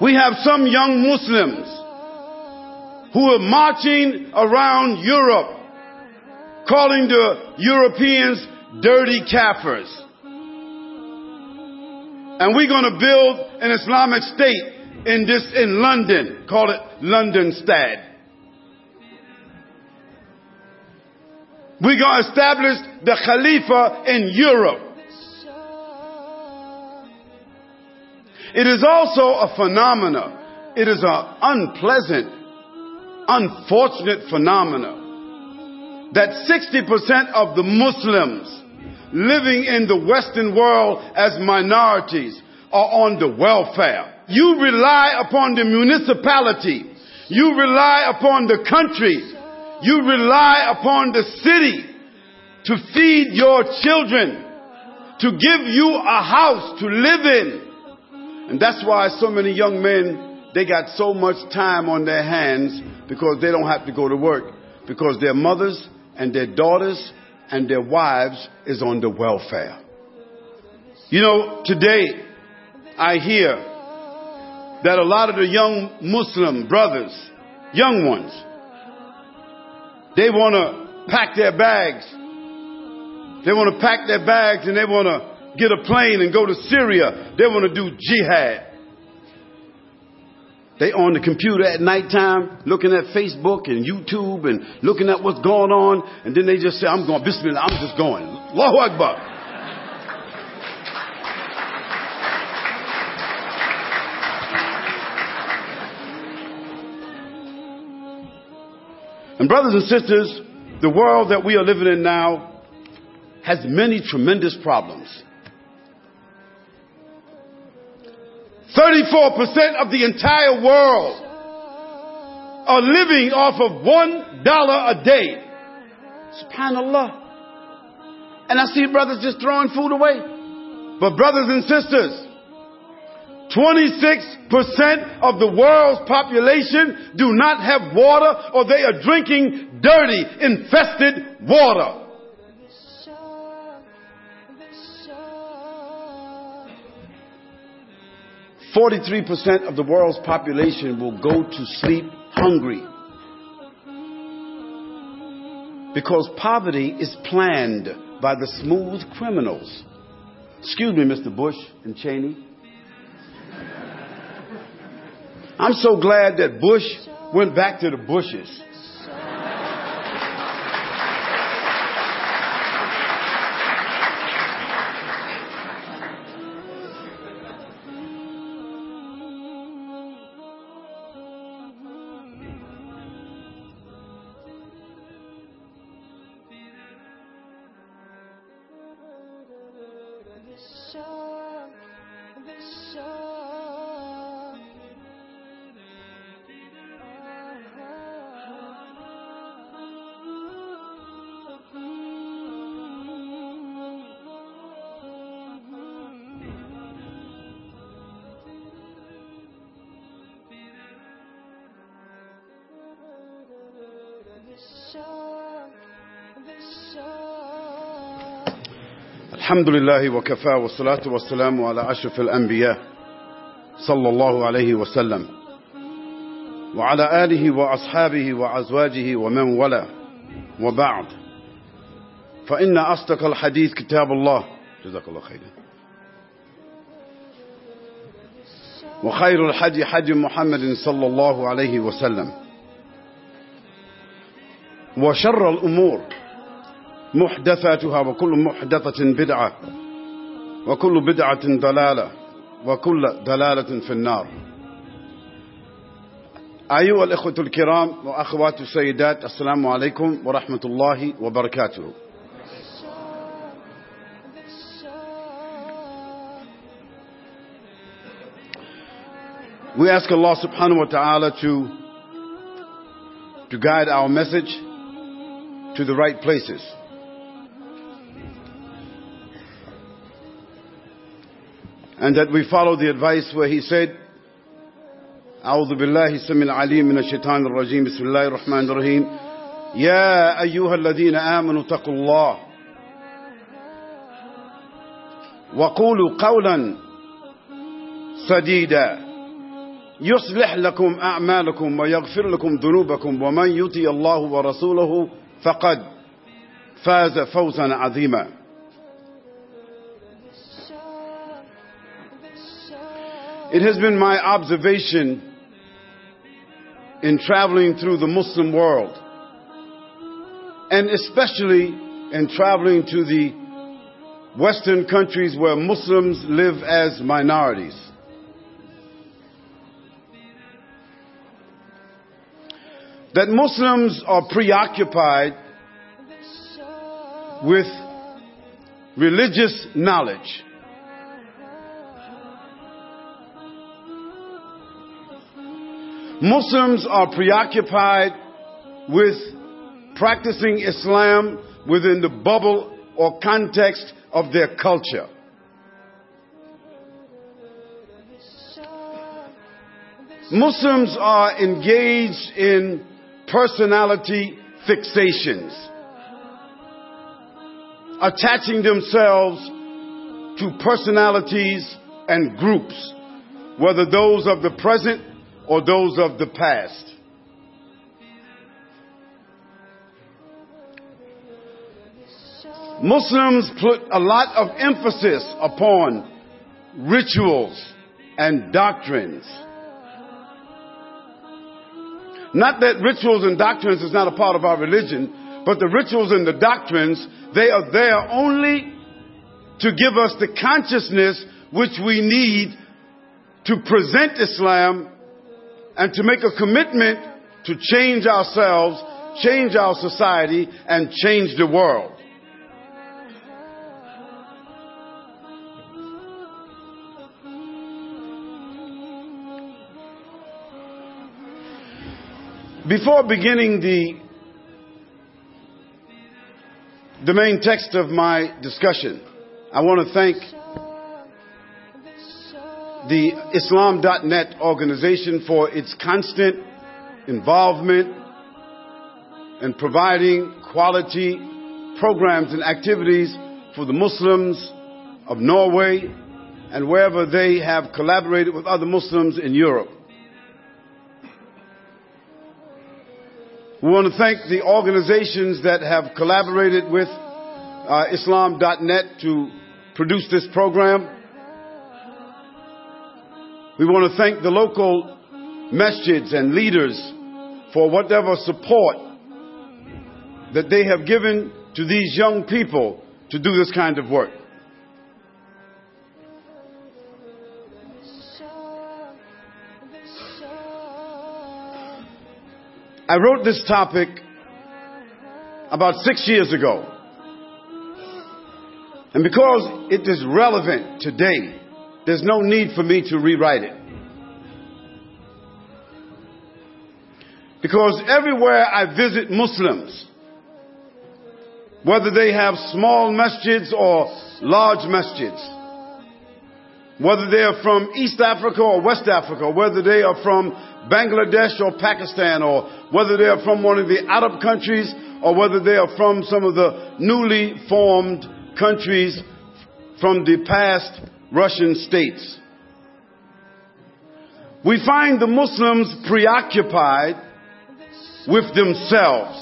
We have some young Muslims who are marching around Europe, calling the Europeans dirty Kafirs. And we're going to build an Islamic state in London, call it Londonstad. We're going to establish the Khalifa in Europe. It is also a phenomenon. It is an unpleasant, unfortunate phenomenon that 60% of the Muslims living in the Western world as minorities are on the welfare. You rely upon the municipality. You rely upon the country. You rely upon the city to feed your children, to give you a house to live in. And that's why so many young men, they got so much time on their hands because they don't have to go to work, because their mothers and their daughters and their wives is on the welfare. You know, today I hear that a lot of the young Muslim brothers, young ones, they want to pack their bags. They want to pack their bags and they want to get a plane and go to Syria. They want to do jihad. They on the computer at nighttime looking at Facebook and YouTube and looking at what's going on. And then they just say, I'm going, Bismillah, I'm just going. Allahu Akbar. And brothers and sisters, the world that we are living in now has many tremendous problems. 34% of the entire world are living off of $1 a day. SubhanAllah. And I see brothers just throwing food away. But brothers and sisters, 26% of the world's population do not have water, or they are drinking dirty, infested water. 43% of the world's population will go to sleep hungry. Because poverty is planned by the smooth criminals. Excuse me, Mr. Bush and Cheney. I'm so glad that Bush went back to the bushes. الحمد لله وكفى والصلاة والسلام على أشرف الأنبياء صلى الله عليه وسلم وعلى آله وأصحابه وأزواجه ومن والاه وبعد فإن أصدق الحديث كتاب الله جزاك الله خيرا وخير الحدي حدي محمد صلى الله عليه وسلم وشر الأمور محدثاتها وكل محدثة بدعة وكل بدعة ضلالة وكل ضلالة في النار. أيها الإخوة الكرام وأخوات السيدات، السلام عليكم ورحمة الله وبركاته. We ask Allah subhanahu wa ta'ala to guide our message to the right places. And that we follow the advice where he said, أعوذ بالله السميع العليم من الشيطان الرجيم بسم الله الرحمن الرحيم يا أيها الذين آمنوا اتقوا الله وقولوا قولا سديدا يصلح لكم أعمالكم ويغفر لكم ذنوبكم ومن يطع الله ورسوله فقد فاز فوزا عظيما. It has been my observation in traveling through the Muslim world, and especially in traveling to the Western countries where Muslims live as minorities, that Muslims are preoccupied with religious knowledge. Muslims are preoccupied with practicing Islam within the bubble or context of their culture. Muslims are engaged in personality fixations, attaching themselves to personalities and groups, whether those of the present or those of the past. Muslims put a lot of emphasis upon rituals and doctrines. Not that rituals and doctrines is not a part of our religion, but the rituals and the doctrines, they are there only to give us the consciousness which we need to present Islam and to make a commitment to change ourselves, change our society, and change the world. Before beginning the main text of my discussion, I want to thank the Islam.net organization for its constant involvement in providing quality programs and activities for the Muslims of Norway and wherever they have collaborated with other Muslims in Europe. We want to thank the organizations that have collaborated with Islam.net to produce this program. We want to thank the local masjids and leaders for whatever support that they have given to these young people to do this kind of work. I wrote this topic about 6 years ago. And because it is relevant today, there's no need for me to rewrite it. Because everywhere I visit Muslims, whether they have small masjids or large masjids, whether they are from East Africa or West Africa, whether they are from Bangladesh or Pakistan, or whether they are from one of the Arab countries, or whether they are from some of the newly formed countries from the past Russian states, we find the Muslims preoccupied with themselves.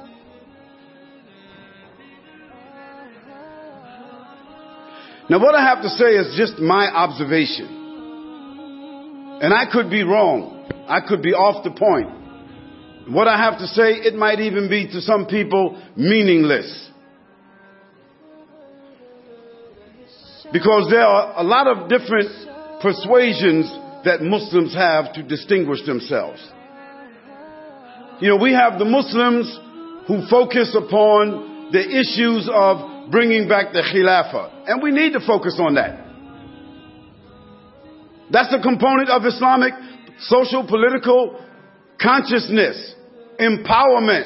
Now, what I have to say is just my observation. And I could be wrong. I could be off the point. What I have to say, it might even be to some people meaningless. Because there are a lot of different persuasions that Muslims have to distinguish themselves. You know, we have the Muslims who focus upon the issues of bringing back the Khilafah. And we need to focus on that. That's a component of Islamic social, political consciousness, empowerment.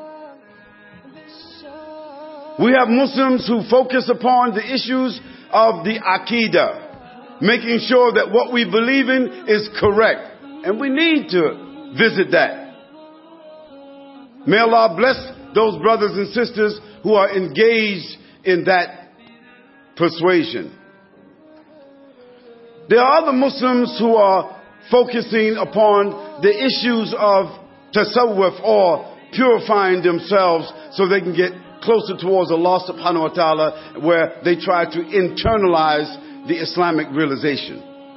We have Muslims who focus upon the issues of the Aqidah, making sure that what we believe in is correct. And we need to visit that. May Allah bless those brothers and sisters who are engaged in that persuasion. There are other Muslims who are focusing upon the issues of tasawwuf, or purifying themselves so they can get closer towards Allah subhanahu wa ta'ala, where they try to internalize the Islamic realization.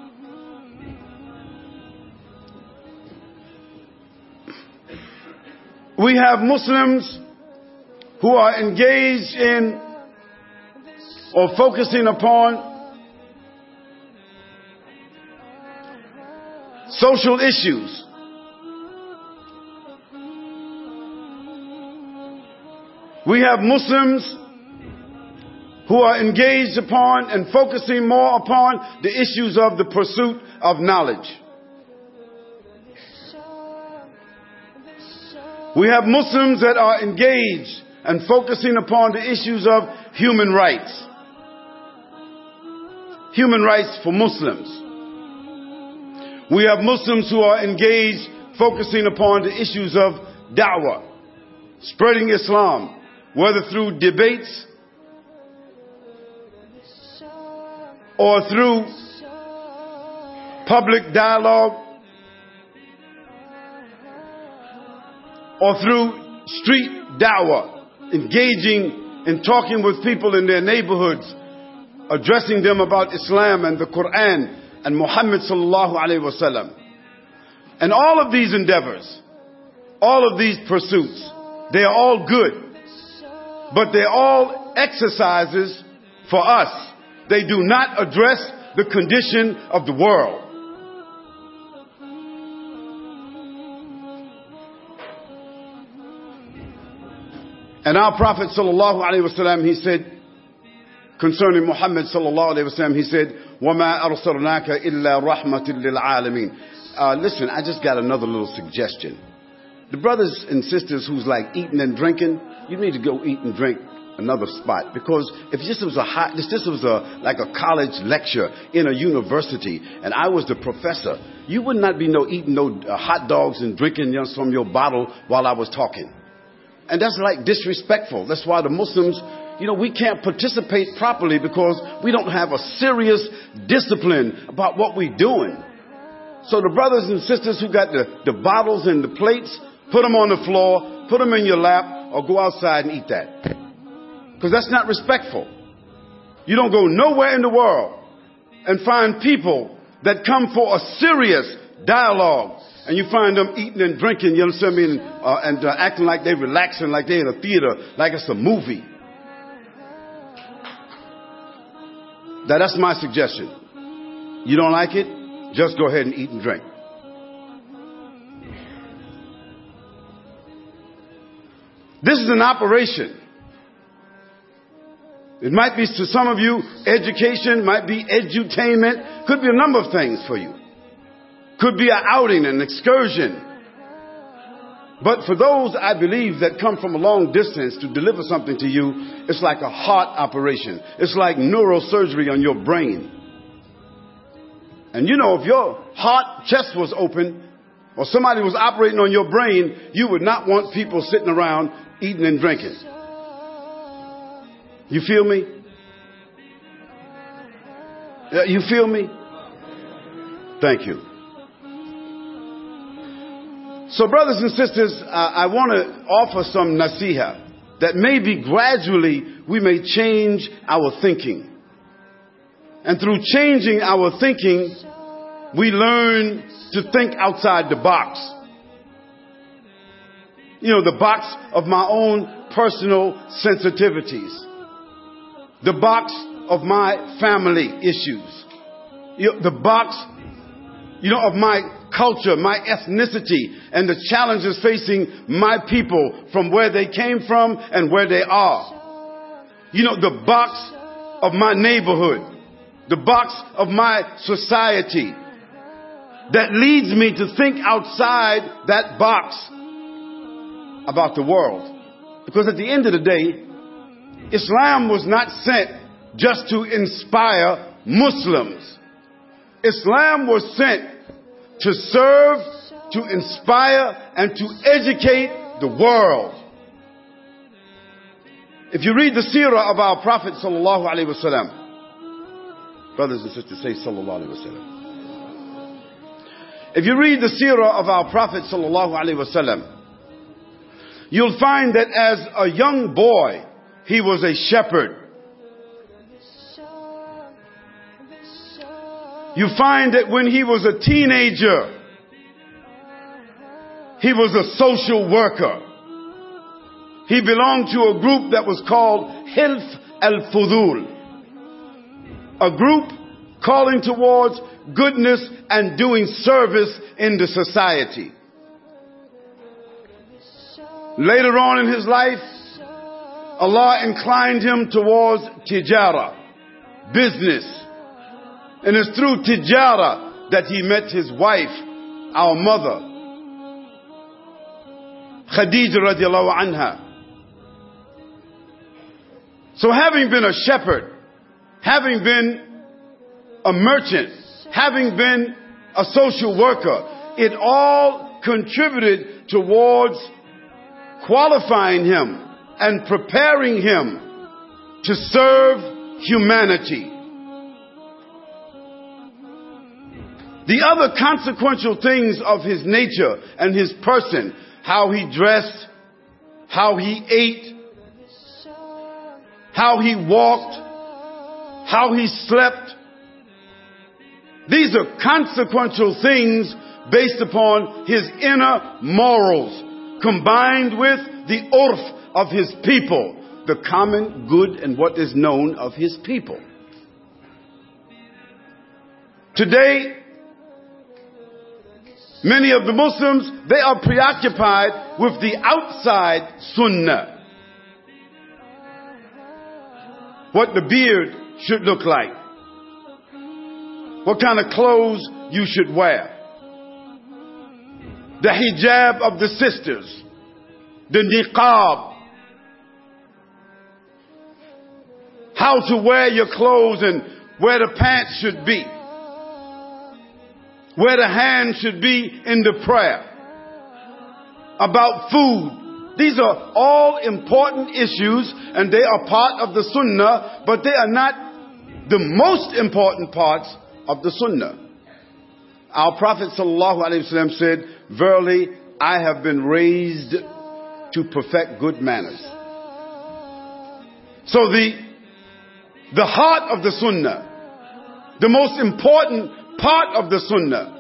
We have Muslims who are engaged in or focusing upon social issues. We have Muslims who are engaged upon and focusing more upon the issues of the pursuit of knowledge. We have Muslims that are engaged and focusing upon the issues of human rights. Human rights for Muslims. We have Muslims who are engaged focusing upon the issues of da'wah, spreading Islam, whether through debates or through public dialogue or through street da'wah, engaging in talking with people in their neighborhoods, addressing them about Islam and the Quran and Muhammad sallallahu alaihi wasallam. And all of these endeavors, all of these pursuits, they are all good, but they're all exercises for us. They do not address the condition of the world. And our Prophet sallallahu alaihi wasallam, he said concerning Muhammad sallallahu alaihi wasallam, he said, وَمَا أَرْسَلْنَاكَ إِلَّا رَحْمَةً لِلْعَالَمِينَ. Listen, I just got another little suggestion. The brothers and sisters who's like eating and drinking, you need to go eat and drink another spot, because if this was like a college lecture in a university and I was the professor, you would not be eating hot dogs and drinking from your bottle while I was talking. And that's like disrespectful. That's why the Muslims, we can't participate properly because we don't have a serious discipline about what we're doing. So the brothers and sisters who got the bottles and the plates, put them on the floor, put them in your lap, or go outside and eat that. Because that's not respectful. You don't go nowhere in the world and find people that come for a serious dialogue, and you find them eating and drinking, you understand me, and acting like they're relaxing, like they're in a theater, like it's a movie. That's my suggestion. You don't like it? Just go ahead and eat and drink. This is an operation. It might be to some of you education, might be edutainment, could be a number of things for you. Could be an outing, an excursion. But for those, I believe, that come from a long distance to deliver something to you, it's like a heart operation. It's like neurosurgery on your brain. And if your heart chest was open, or somebody was operating on your brain, you would not want people sitting around eating and drinking. You feel me? You feel me? Thank you. So brothers and sisters, I want to offer some nasiha that maybe gradually we may change our thinking. And through changing our thinking, we learn to think outside the box. The box of my own personal sensitivities. The box of my family issues. The box, of my culture, my ethnicity, and the challenges facing my people from where they came from and where they are. The box of my neighborhood. The box of my society that leads me to think outside that box about the world. Because at the end of the day, Islam was not sent just to inspire Muslims. Islam was sent to serve, to inspire, and to educate the world. If you read the seerah of our Prophet sallallahu alaihi wasallam, brothers and sisters, say sallallahu alaihi wasallam. If you read the seerah of our Prophet sallallahu alaihi wasallam, you'll find that as a young boy, he was a shepherd. You find that when he was a teenager, he was a social worker. He belonged to a group that was called Hilf al-Fudul, a group calling towards goodness and doing service in the society. Later on in his life, Allah inclined him towards tijara, business. And it's through tijara that he met his wife, our mother, Khadija radiallahu anha. So having been a shepherd, having been a merchant, having been a social worker, it all contributed towards qualifying him and preparing him to serve humanity. The other consequential things of his nature and his person, how he dressed, how he ate, how he walked, how he slept. These are consequential things based upon his inner morals, combined with the urf of his people, the common good and what is known of his people. Today, many of the Muslims, they are preoccupied with the outside sunnah. What the beard should look like. What kind of clothes you should wear. The hijab of the sisters. The niqab. How to wear your clothes and where the pants should be. Where the hand should be in the prayer. About food. These are all important issues and they are part of the sunnah, but they are not the most important parts of the sunnah. Our Prophet sallallahu alaihi wasallam said, "Verily, I have been raised to perfect good manners." So the heart of the sunnah, the most important part of the sunnah,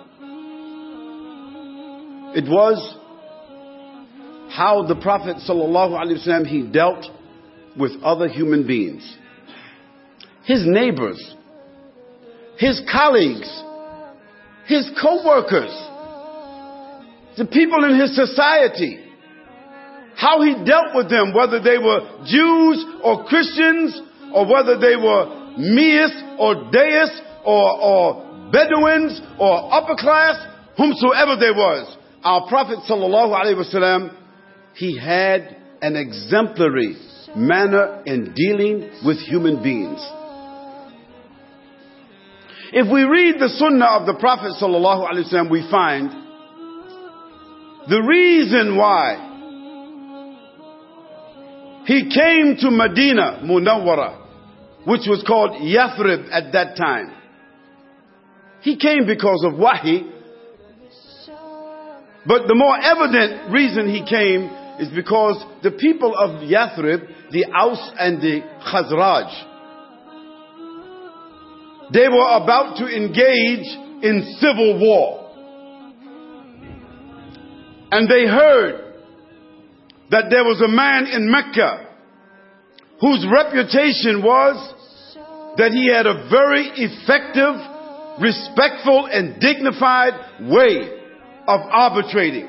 it was how the Prophet sallallahu alaihi wasallam, he dealt with other human beings, his neighbors, his colleagues, his co-workers, the people in his society, how he dealt with them, whether they were Jews or Christians, or whether they were Meis or Deis or Bedouins or upper class, whomsoever they was. Our Prophet sallallahu alaihi wasallam, he had an exemplary manner in dealing with human beings. If we read the sunnah of the Prophet sallallahu alaihi wasallam, we find the reason why he came to Medina Munawwara, which was called Yathrib at that time. He came because of wahi, but the more evident reason he came is because the people of Yathrib, the Aus and the Khazraj, they were about to engage in civil war. And they heard that there was a man in Mecca whose reputation was that he had a very effective, respectful and dignified way of arbitrating.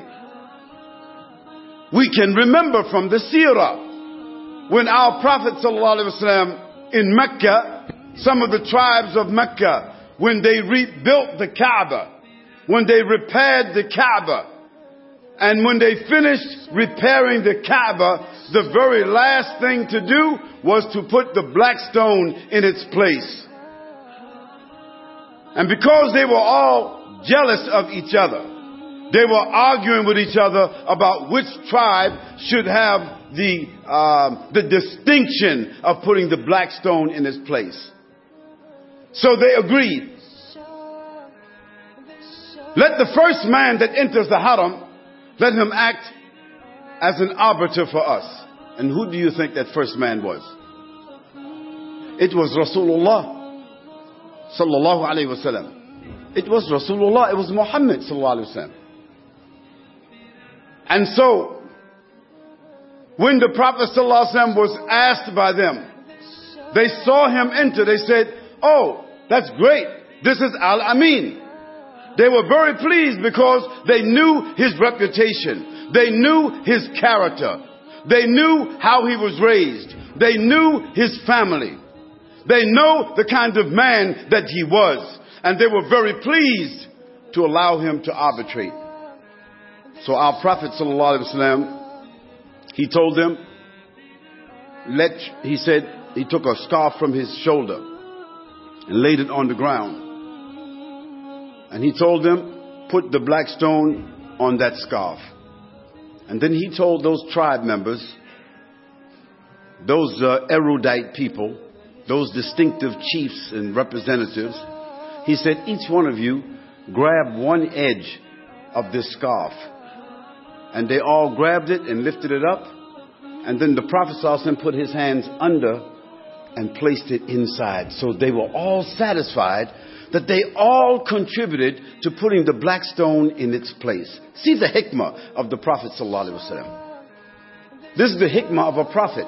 We can remember from the seerah when our Prophet ﷺ in Mecca, some of the tribes of Mecca, when they rebuilt the Kaaba, when they repaired the Kaaba, and when they finished repairing the Kaaba, the very last thing to do was to put the black stone in its place. And because they were all jealous of each other, they were arguing with each other about which tribe should have the distinction of putting the black stone in its place. So they agreed Let the first man that enters the haram, let him act as an arbiter for us. And who do you think that first man was? It was Rasulullah sallallahu alayhi wasallam. It was Rasulullah. It was Muhammad sallallahu alayhi wasallam. And so, when the Prophet sallallahu alayhi wasallam was asked by them, they saw him enter. They said, "Oh, that's great. This is Al-Amin." They were very pleased because they knew his reputation. They knew his character. They knew how he was raised. They knew his family. They know the kind of man that he was. And they were very pleased to allow him to arbitrate. So our Prophet ﷺ, he told them, he said, he took a scarf from his shoulder and laid it on the ground. And he told them, put the black stone on that scarf. And then he told those tribe members, those erudite people, those distinctive chiefs and representatives, he said, each one of you grab one edge of this scarf. And they all grabbed it and lifted it up. And then the Prophet ﷺ put his hands under and placed it inside. So they were all satisfied that they all contributed to putting the black stone in its place. See the hikmah of the Prophet ﷺ. This is the hikmah of a prophet.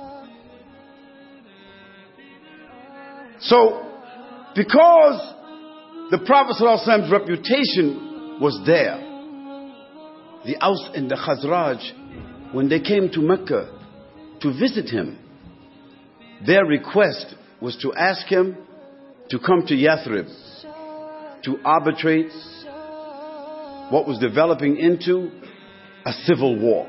So, because the Prophet ﷺ's reputation was there, the Aus and the Khazraj, when they came to Mecca to visit him, their request was to ask him to come to Yathrib to arbitrate what was developing into a civil war.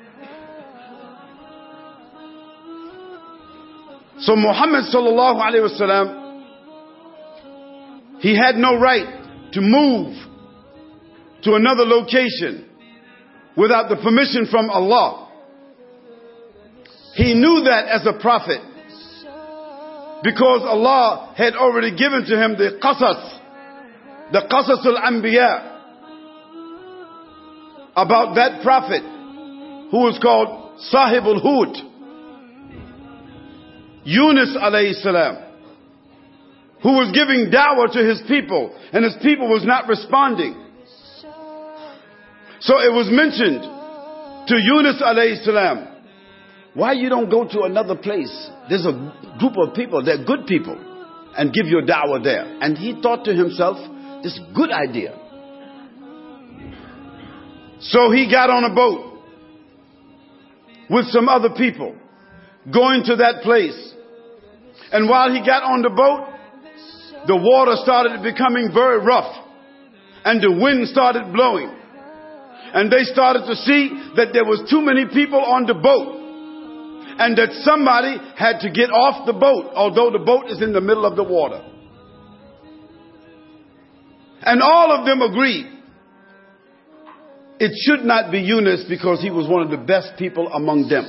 So Muhammad sallallahu alaihi wasallam, he had no right to move to another location without the permission from Allah. He knew that as a prophet, because Allah had already given to him the qasas al-anbiya, about that prophet who was called Sahib al-Hud, Yunus alayhi salam, who was giving da'wah to his people, and his people was not responding. So it was mentioned to Yunus alayhi salam, why you don't go to another place? There's a group of people, they're good people, and give your da'wah there. And he thought to himself, this is a good idea. So he got on a boat with some other people, going to that place. And while he got on the boat, the water started becoming very rough, and the wind started blowing. And they started to see that there was too many people on the boat, and that somebody had to get off the boat, although the boat is in the middle of the water. And all of them agreed it should not be Yunus, because he was one of the best people among them.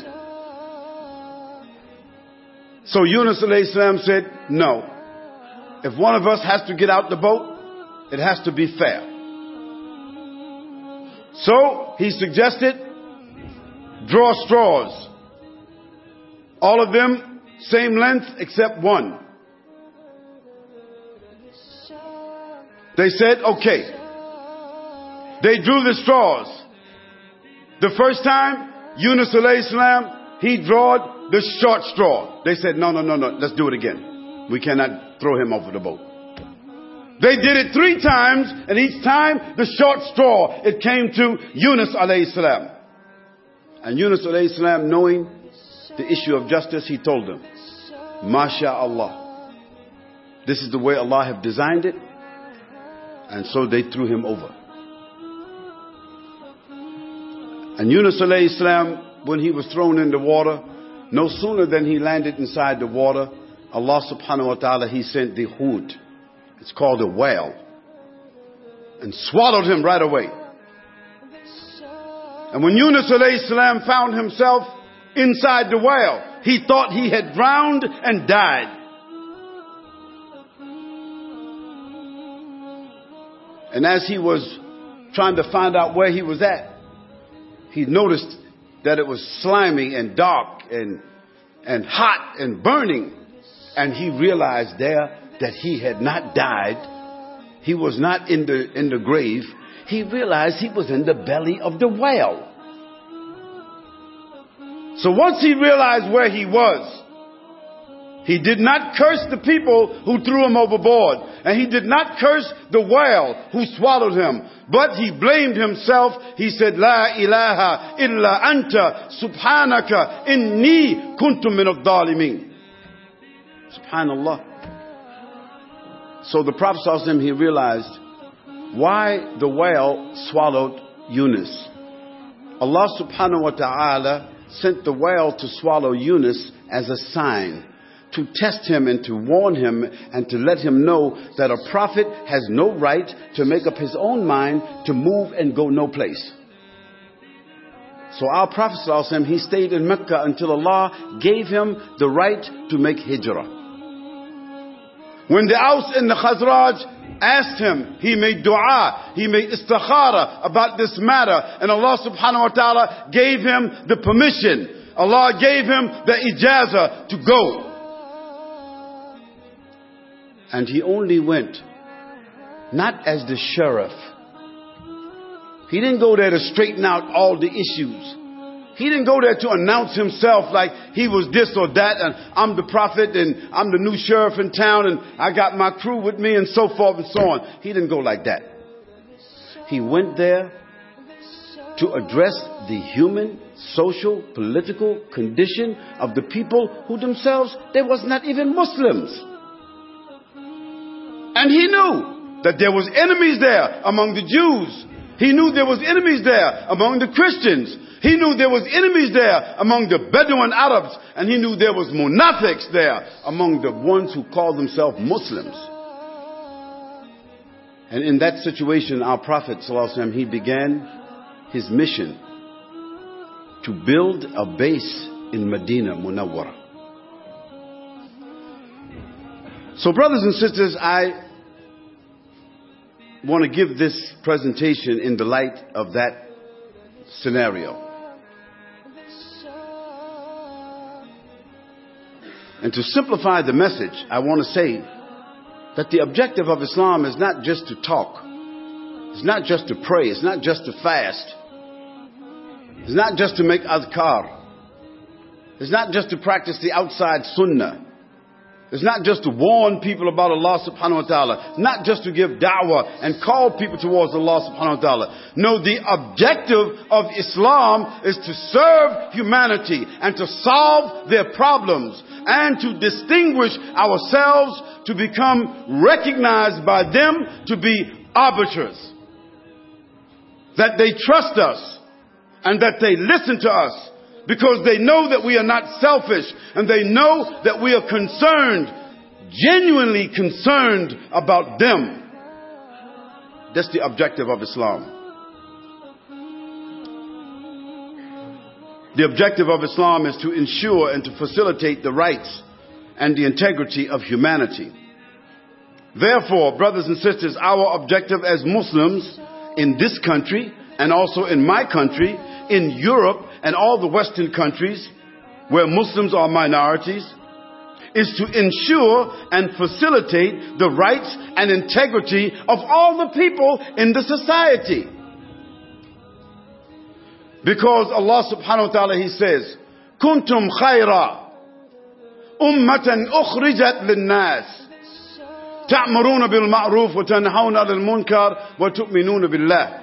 So Yunus alayhi salam said, no. If one of us has to get out the boat, it has to be fair. So he suggested, draw straws. All of them same length except one. They said, okay. They drew the straws. The first time, Yunus alayhi salam, he drawed the short straw. They said, no, let's do it again. We cannot throw him over the boat. They did it 3 times, and each time the short straw, it came to Yunus alayhi salam. And Yunus alayhi salam, knowing the issue of justice, he told them, MashaAllah, this is the way Allah have designed it. And so they threw him over. And Yunus alayhi salam, when he was thrown in the water, no sooner than he landed inside the water, Allah subhanahu wa ta'ala, he sent the Hud. It's called a whale. And swallowed him right away. And when Yunus alayhi salam found himself inside the whale, he thought he had drowned and died. And as he was trying to find out where he was at, he noticed that it was slimy and dark and hot and burning. And he realized there that he had not died. He was not in the grave. He realized he was in the belly of the whale. So once he realized where he was, he did not curse the people who threw him overboard. And he did not curse the whale who swallowed him. But he blamed himself. He said, La ilaha illa anta subhanaka inni kuntum min al-dhalimin. Subhanallah. So the Prophet ﷺ, he realized why the whale swallowed Yunus. Allah subhanahu wa ta'ala sent the whale to swallow Yunus as a sign, to test him and to warn him and to let him know that a prophet has no right to make up his own mind to move and go no place. So our Prophet ﷺ, he stayed in Mecca until Allah gave him the right to make hijrah. When the Aus and the Khazraj asked him, he made dua, he made istikhara about this matter, and Allah subhanahu wa ta'ala gave him the permission. Allah gave him the ijazah to go. And he only went, not as the sheriff. He didn't go there to straighten out all the issues. He didn't go there to announce himself like he was this or that, and I'm the prophet, and I'm the new sheriff in town, and I got my crew with me, and so forth and so on. He didn't go like that. He went there to address the human, social, political condition of the people who themselves, they was not even Muslims. And he knew that there was enemies there among the Jews. He knew there was enemies there among the Christians. He knew there was enemies there among the Bedouin Arabs. And he knew there was munafiqs there among the ones who called themselves Muslims. And in that situation, our Prophet ﷺ, he began his mission to build a base in Medina Munawwara. So brothers and sisters, I want to give this presentation in the light of that scenario. And to simplify the message, I want to say that the objective of Islam is not just to talk. It's not just to pray. It's not just to fast. It's not just to make adhkar. It's not just to practice the outside sunnah. It's not just to warn people about Allah subhanahu wa ta'ala. It's not just to give da'wah and call people towards Allah subhanahu wa ta'ala. No, the objective of Islam is to serve humanity and to solve their problems and to distinguish ourselves, to become recognized by them to be arbiters. That they trust us and that they listen to us, because they know that we are not selfish, and they know that we are concerned, genuinely concerned about them. That's the objective of Islam. The objective of Islam is to ensure and to facilitate the rights and the integrity of humanity. Therefore, brothers and sisters, our objective as Muslims in this country, and also in my country, in Europe, and all the Western countries where Muslims are minorities, is to ensure and facilitate the rights and integrity of all the people in the society. Because Allah subhanahu wa ta'ala, He says, Kuntum khayra ummatan ukhrijat linnas ta'muruna bil ma'ruf wa tanhauna 'anil munkar wa tu'minuna billah.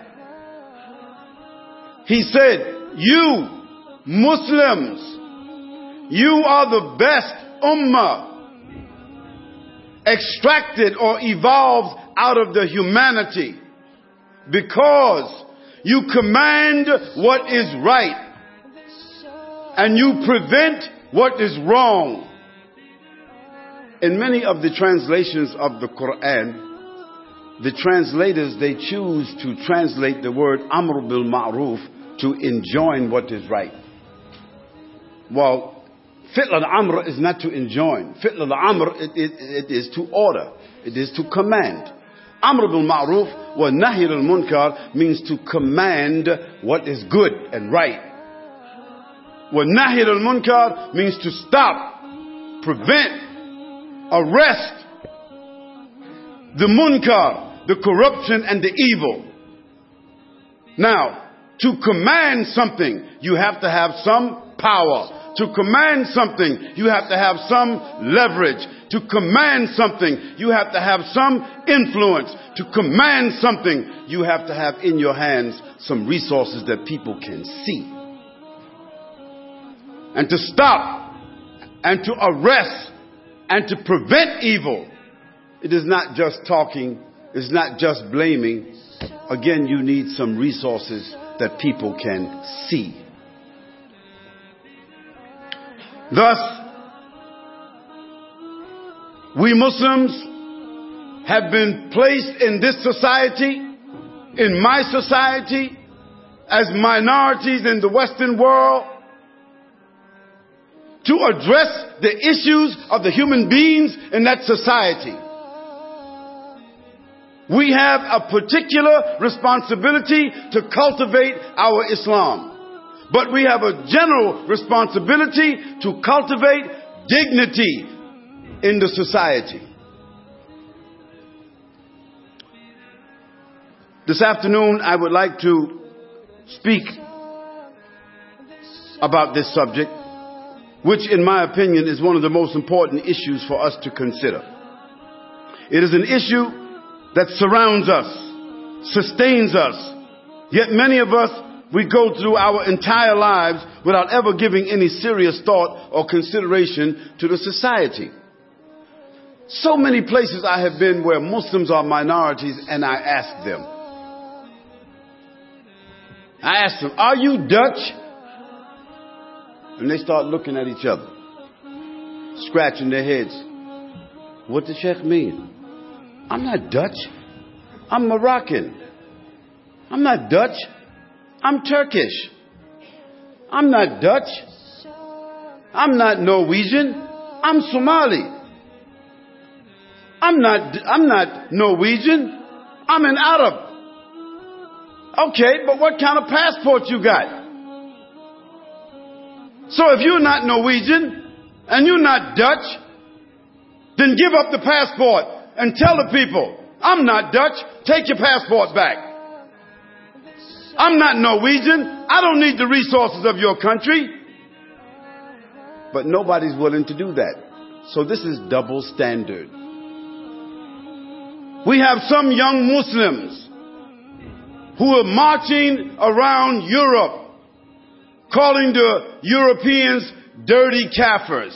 He said, you Muslims, you are the best ummah extracted or evolved out of the humanity, because you command what is right and you prevent what is wrong. In many of the translations of the Quran, the translators, they choose to translate the word amr bil ma'ruf to enjoin what is right. Well, fi'l al-amr is not to enjoin. Fi'l al-amr, it is to order. It is to command. Amr bil Ma'ruf wa Nahy al Munkar means to command what is good and right. Wa Nahy al Munkar means to stop, prevent, arrest the munkar, the corruption and the evil. Now, to command something, you have to have some power. To command something, you have to have some leverage. To command something, you have to have some influence. To command something, you have to have in your hands some resources that people can see. And to stop and to arrest and to prevent evil, it is not just talking, it's not just blaming. Again, you need some resources that people can see. Thus, we Muslims have been placed in this society, in my society, as minorities in the Western world, to address the issues of the human beings in that society. We have a particular responsibility to cultivate our Islam. But we have a general responsibility to cultivate dignity in the society. This afternoon, I would like to speak about this subject, which in my opinion is one of the most important issues for us to consider. It is an issue that surrounds us, sustains us, yet many of us, we go through our entire lives without ever giving any serious thought or consideration to the society. So many places I have been where Muslims are minorities, and I ask them, are you Dutch? And they start looking at each other, scratching their heads. What does Sheikh mean? I'm not Dutch. I'm Moroccan. I'm not Dutch. I'm Turkish. I'm not Dutch. I'm not Norwegian. I'm Somali. I'm not Norwegian. I'm an Arab. Okay, but what kind of passport you got? So if you're not Norwegian and you're not Dutch, then give up the passport and tell the people, I'm not Dutch, take your passport back. I'm not Norwegian, I don't need the resources of your country. But nobody's willing to do that. So this is double standard. We have some young Muslims who are marching around Europe, calling the Europeans dirty kafirs.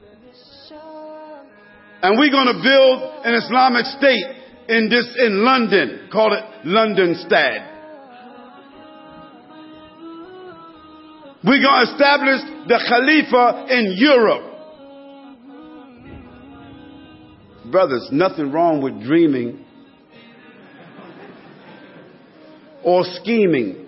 And we're going to build an Islamic state in London, call it Londonstad. We're going to establish the Khalifa in Europe. Brothers, nothing wrong with dreaming or scheming.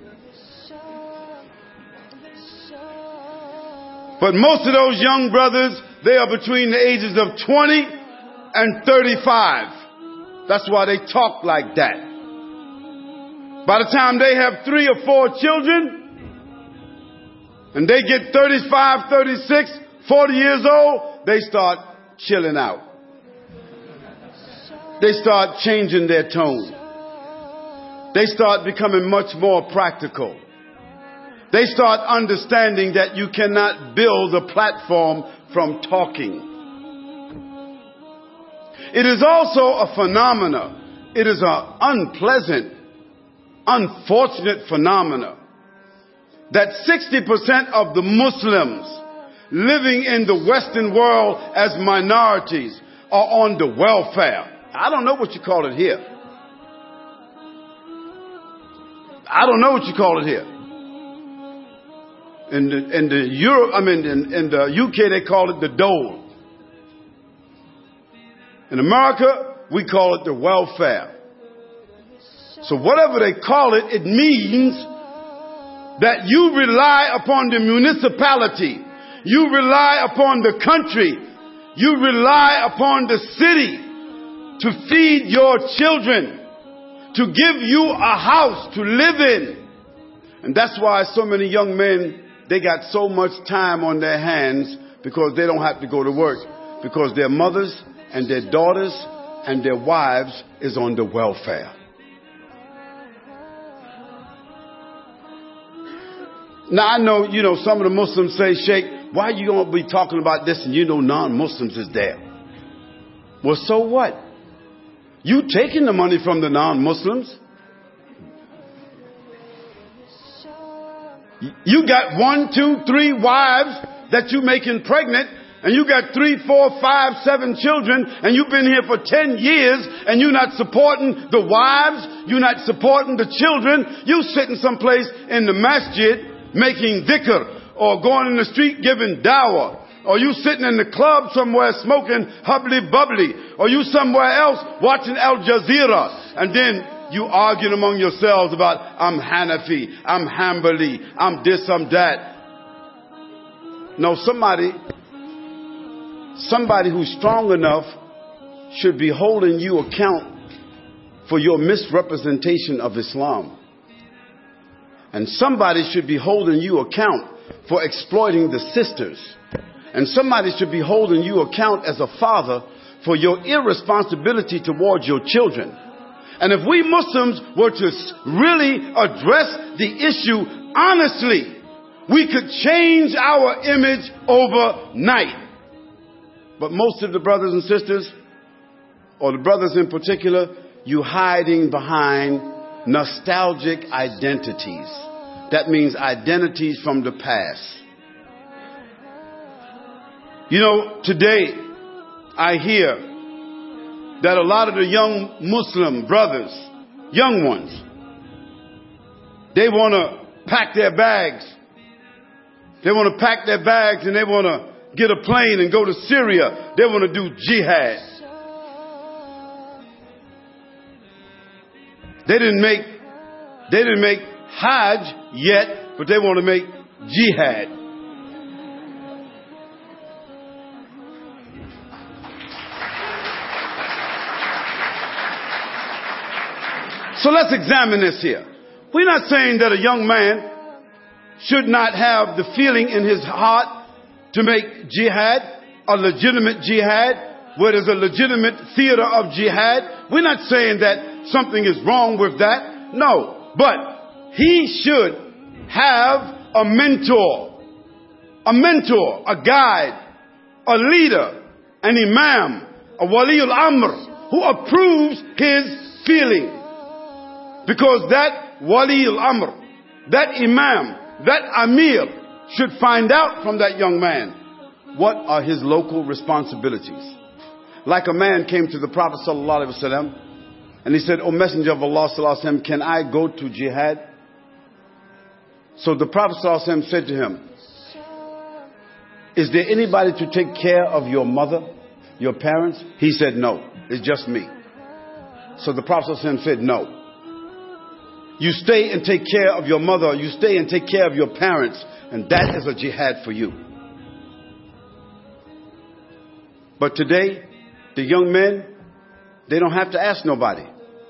But most of those young brothers, they are between the ages of 20 and 35. That's why they talk like that. By the time they have 3 or 4 children, and they get 35, 36, 40 years old, they start chilling out. They start changing their tone. They start becoming much more practical. They start understanding that you cannot build a platform from talking. It is also a phenomena. It is an unpleasant, unfortunate phenomena that 60% of the Muslims living in the Western world as minorities are on the welfare. I don't know what you call it here. I don't know what you call it here. In the UK they call it the dole. In America we call it the welfare. So whatever they call it, it means that you rely upon the municipality, you rely upon the country, you rely upon the city to feed your children. to give you a house to live in. And that's why so many young men, they got so much time on their hands because they don't have to go to work, because their mothers and their daughters and their wives is on the welfare. Now, I know, some of the Muslims say, Sheikh, why are you going to be talking about this and non-Muslims is there? Well, so what? You taking the money from the non-Muslims. You got 1, 2, 3 wives that you making pregnant, and you got 3, 4, 5, 7 children, and you've been here for 10 years, and you're not supporting the wives, you're not supporting the children. You sitting someplace in the masjid making dhikr, or going in the street giving dawah, or you sitting in the club somewhere smoking hubbly bubbly, or you somewhere else watching Al Jazeera, and then you arguing among yourselves about, I'm Hanafi, I'm Hanbali, I'm this, I'm that. No, somebody who's strong enough should be holding you account for your misrepresentation of Islam. And somebody should be holding you account for exploiting the sisters. And somebody should be holding you account as a father for your irresponsibility towards your children. And if we Muslims were to really address the issue honestly, we could change our image overnight. But most of the brothers and sisters, or the brothers in particular, you hiding behind nostalgic identities. That means identities from the past. Today I hear that a lot of the young Muslim brothers, young ones, they want to pack their bags. They want to pack their bags and they want to get a plane and go to Syria. They want to do jihad. They didn't make Hajj yet, but they want to make jihad. So let's examine this here. We're not saying that a young man should not have the feeling in his heart to make jihad, a legitimate jihad, where there's a legitimate theater of jihad. We're not saying that something is wrong with that. No, but he should have a mentor, a guide, a leader, an imam, a wali al-amr who approves his feeling. Because that wali al-amr, that imam, that amir should find out from that young man what are his local responsibilities. Like a man came to the Prophet sallallahu alaihi wasallam and he said, "O Messenger of Allah sallallahu alaihi wasallam, can I go to jihad?" So the Prophet sallallahu alaihi wasallam said to him, "Is there anybody to take care of your mother, your parents?" He said, "No, it's just me." So the Prophet sallallahu alaihi wasallam said, "No. You stay and take care of your mother. You stay and take care of your parents. And that is a jihad for you." But today, the young men, they don't have to ask nobody.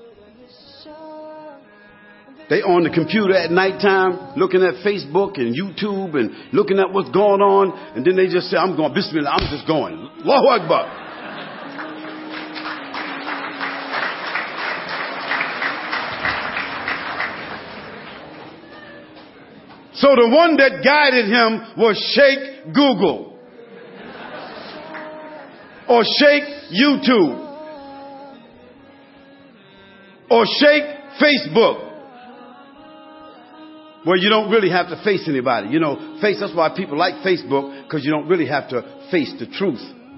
They on the computer at nighttime looking at Facebook and YouTube and looking at what's going on. And then they just say, "I'm going, Bismillah, I'm just going. Allahu Akbar." So the one that guided him was Sheikh Google or Sheikh YouTube or Sheikh Facebook, where you don't really have to face anybody. That's why people like Facebook, because you don't really have to face the truth.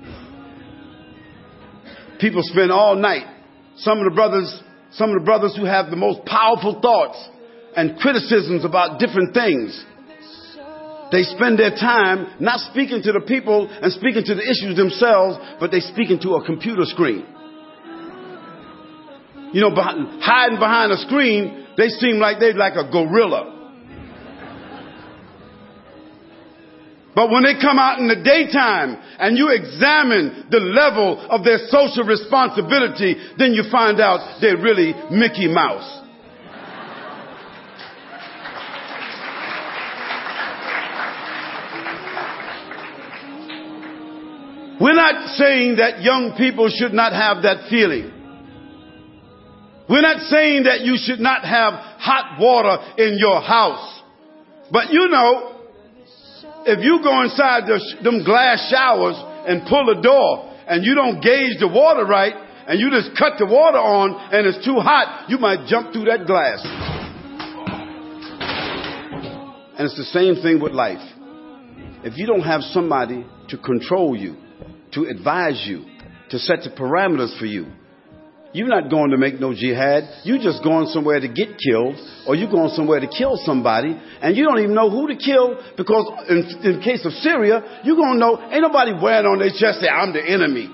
People spend all night. Some of the brothers who have the most powerful thoughts and criticisms about different things, they spend their time not speaking to the people and speaking to the issues themselves, but they speaking to a computer screen. Hiding behind a screen, they seem like they're like a gorilla. But when they come out in the daytime and you examine the level of their social responsibility, then you find out they're really Mickey Mouse. We're not saying that young people should not have that feeling. We're not saying that you should not have hot water in your house. But you know, if you go inside them glass showers and pull the door and you don't gauge the water right and you just cut the water on and it's too hot, you might jump through that glass. And it's the same thing with life. If you don't have somebody to control you, to advise you, to set the parameters for you, you're not going to make no jihad. You're just going somewhere to get killed, or you're going somewhere to kill somebody, and you don't even know who to kill, because in case of Syria, you're going to know, ain't nobody wearing on their chest say, I'm the enemy.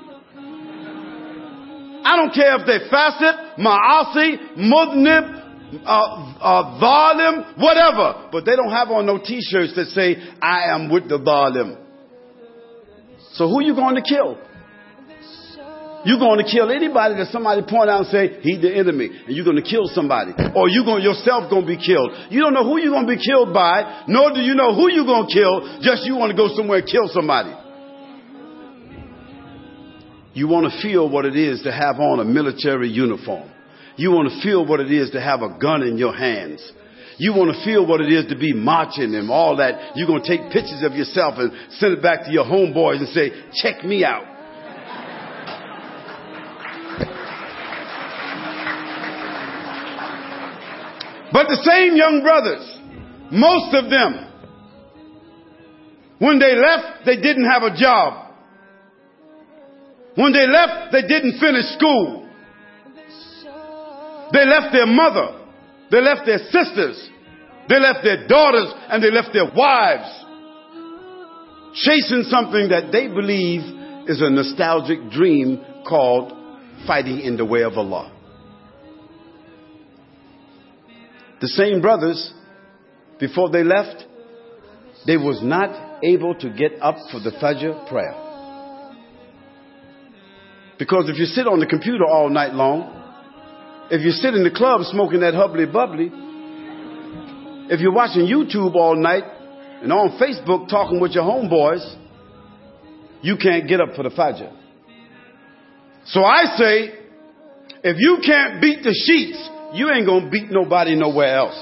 I don't care if they're Fasid, Ma'asi, Mudnib, Zalim, whatever, but they don't have on no t-shirts that say, I am with the Zalim. So who you going to kill? You're going to kill anybody that somebody point out and say, he's the enemy. And you're going to kill somebody. Or yourself going to be killed. You don't know who you're going to be killed by, nor do you know who you're going to kill. Just you want to go somewhere and kill somebody. You want to feel what it is to have on a military uniform. You want to feel what it is to have a gun in your hands. You want to feel what it is to be marching and all that. You're going to take pictures of yourself and send it back to your homeboys and say, check me out. But the same young brothers, most of them, when they left, they didn't have a job. When they left, they didn't finish school. They left their mother. They left their sisters. They left their daughters, and they left their wives, chasing something that they believe is a nostalgic dream called fighting in the way of Allah. The same brothers, before they left, they was not able to get up for the Fajr prayer. Because if you sit on the computer all night long, if you sit in the club smoking that hubbly bubbly, if you're watching YouTube all night and on Facebook talking with your homeboys, you can't get up for the Fajr. So I say, if you can't beat the sheets, you ain't going to beat nobody nowhere else.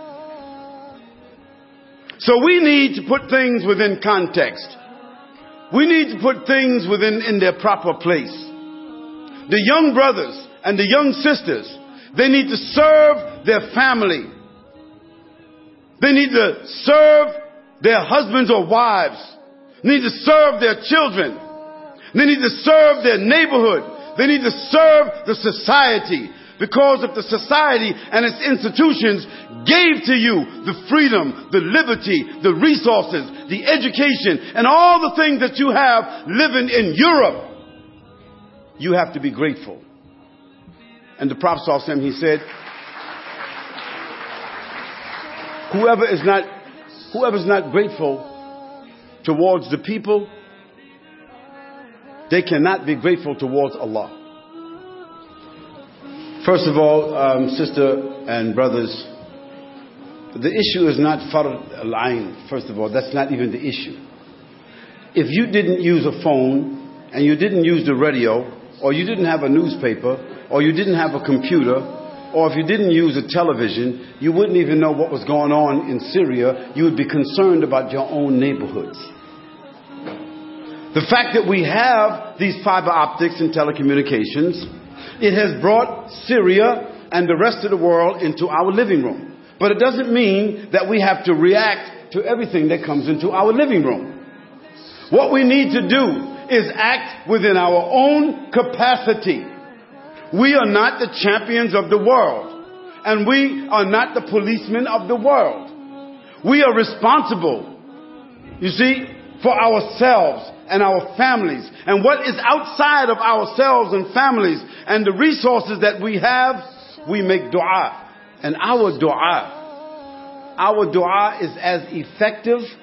So we need to put things within context. We need to put things in their proper place. The young brothers and the young sisters, they need to serve their family. They need to serve their husbands or wives. They need to serve their children. They need to serve their neighborhood. They need to serve the society. Because if the society and its institutions gave to you the freedom, the liberty, the resources, the education, and all the things that you have living in Europe, you have to be grateful. And the Prophet ﷺ, he said, whoever's not grateful towards the people, they cannot be grateful towards Allah. First of all, sister and brothers, the issue is not fard al-ain. First of all, that's not even the issue. If you didn't use a phone and you didn't use the radio, or you didn't have a newspaper, or you didn't have a computer, or if you didn't use a television, you wouldn't even know what was going on in Syria. You would be concerned about your own neighborhoods. The fact that we have these fiber optics and telecommunications, it has brought Syria and the rest of the world into our living room. But it doesn't mean that we have to react to everything that comes into our living room. What we need to do is act within our own capacity. We are not the champions of the world, and we are not the policemen of the world. We are responsible, you see, for ourselves and our families. And what is outside of ourselves and families and the resources that we have, we make dua. And our dua is as effective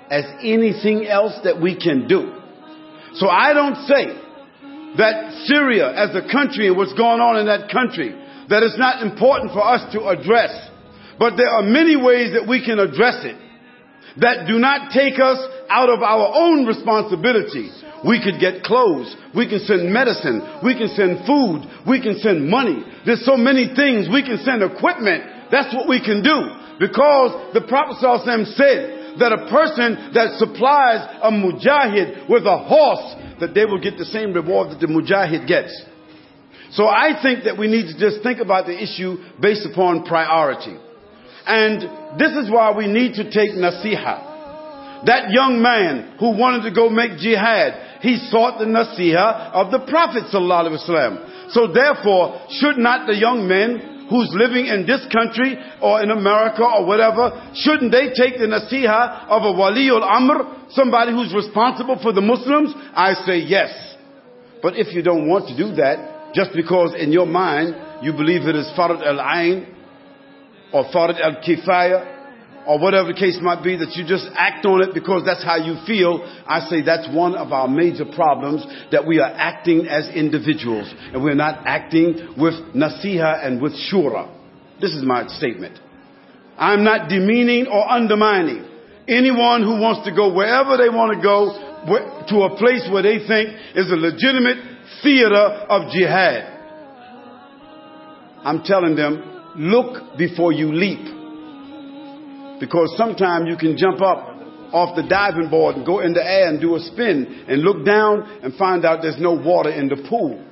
as anything else that we can do. So I don't say that Syria as a country and what's going on in that country, that it's not important for us to address. But there are many ways that we can address it that do not take us out of our own responsibility. We could get clothes. We can send medicine. We can send food. We can send money. There's so many things. We can send equipment. That's what we can do. Because the Prophet ﷺ said that a person that supplies a mujahid with a horse, that they will get the same reward that the mujahid gets. So I think that we need to just think about the issue based upon priority. And this is why we need to take nasiha. That young man who wanted to go make jihad, he sought the nasiha of the Prophet ﷺ. So therefore, should not the young men who's living in this country or in America or whatever, shouldn't they take the nasiha of a waliul amr, somebody who's responsible for the Muslims? I say yes. But if you don't want to do that, just because in your mind you believe it is fard al-ain or fard al-kifaya or whatever the case might be, that you just act on it because that's how you feel, I say that's one of our major problems, that we are acting as individuals and we're not acting with nasiha and with shura. This is my statement. I'm not demeaning or undermining anyone who wants to go wherever they want to go, to a place where they think is a legitimate theater of jihad. I'm telling them, look before you leap. Because sometimes you can jump up off the diving board and go in the air and do a spin and look down and find out there's no water in the pool.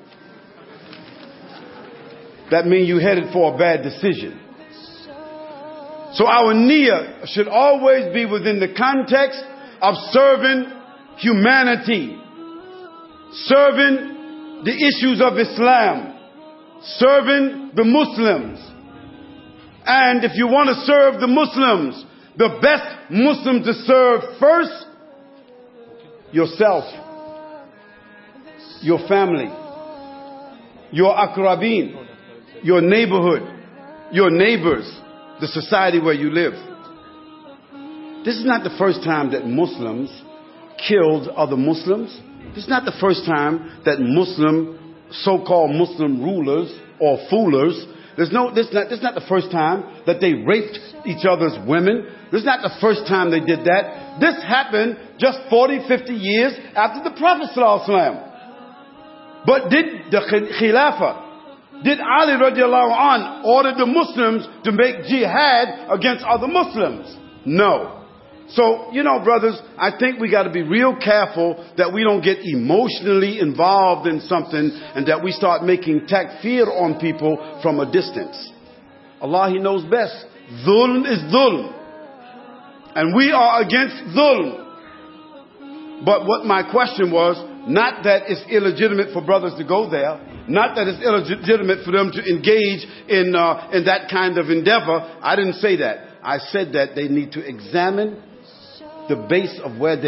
That means you're headed for a bad decision. So our niyyah should always be within the context of serving humanity, serving the issues of Islam, serving the Muslims. And if you want to serve the Muslims, the best Muslim to serve first, yourself, your family, your akrabin, your neighborhood, your neighbors, the society where you live. This is not the first time that Muslims killed other Muslims. This is not the first time that so-called Muslim rulers or foolers, this is not the first time that they raped each other's women. This is not the first time they did that. This happened just 40, 50 years after the Prophet ﷺ. But did the Khilafah, did Ali radiallahu anh order the Muslims to make jihad against other Muslims? No. So, brothers, I think we got to be real careful that we don't get emotionally involved in something and that we start making takfir on people from a distance. Allah, He knows best. Dhulm is dhulm. And we are against dhulm. But what my question was, not that it's illegitimate for brothers to go there, not that it's illegitimate for them to engage in that kind of endeavor. I didn't say that. I said that they need to examine the base of where they